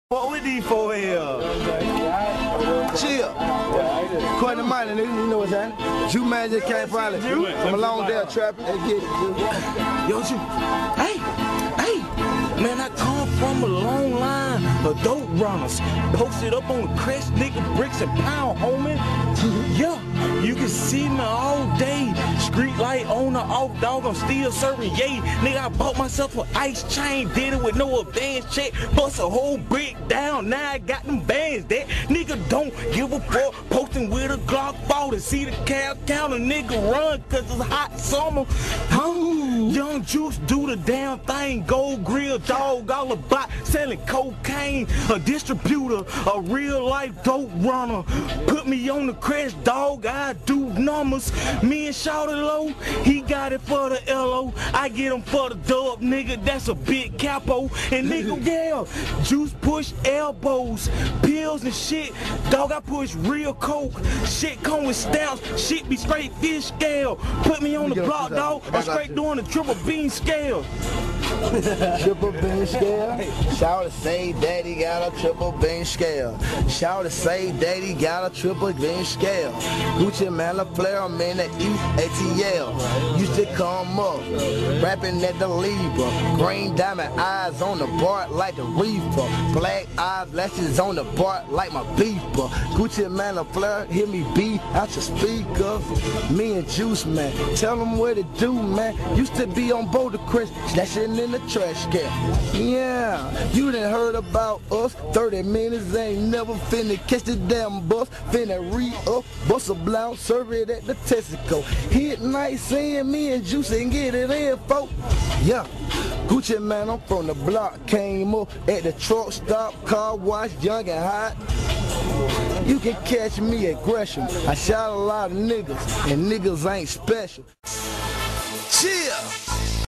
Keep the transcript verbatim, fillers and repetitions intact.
What with these four here? Chill. Quite the money, nigga. You know what's happening. Jew man just came finally from a long day of trapping. They get it. Yo, Jew. Hey, hey. Man, I come from a long line of dope runners. Posted up on the crest, nigga, bricks and pound, homie. Yeah, you can see me all day. Street light on the off, dog, I'm still serving yay. Nigga, I bought myself an ice chain, did it with no advance check. Bust a whole brick down, now I got them bands. That nigga don't give a fuck. Posting with a Glock forty, see the cab counter, nigga run, cause it's hot summer. Huh? Young Juice do the damn thing, gold grill, dog, all about selling cocaine. A distributor, a real life dope runner. Put me on the crash, dog, I do numbers. Me and Shawty Low, he got it for the L O. I get him for the dub, nigga, that's a big capo. And nigga, yeah, Juice push elbows, pills and shit. Dog, I push real coke. Shit come with stamps, shit be straight fish scale. Put me on the block, dog, I'm straight doing the triple bean scale. Triple bean scale. Shawty say daddy got a triple bean scale. Shawty say daddy got a triple bean scale. Gucci man, a player, man, the East A T L. Used to come up, rapping at the Libra. Green diamond eyes on the bar like the reefer. Black eyes, lashes on the bar like my beeper. Gucci man, a player, hear me beat out your speaker. Me and Juice man, tell them what to do, man. Used to be on Boulder Crest, slashing in the trash can. Yeah, you done heard about us. thirty minutes ain't never finna catch the damn bus. Finna re-up, bust a blouse, serve it at the Texaco. Hit night saying me and Juice and get it in, folks. Yeah, Gucci man, I'm from the block. Came up at the truck stop, car wash, young and hot. You can catch me at Gresham. I shot a lot of niggas, and niggas ain't special. Chill.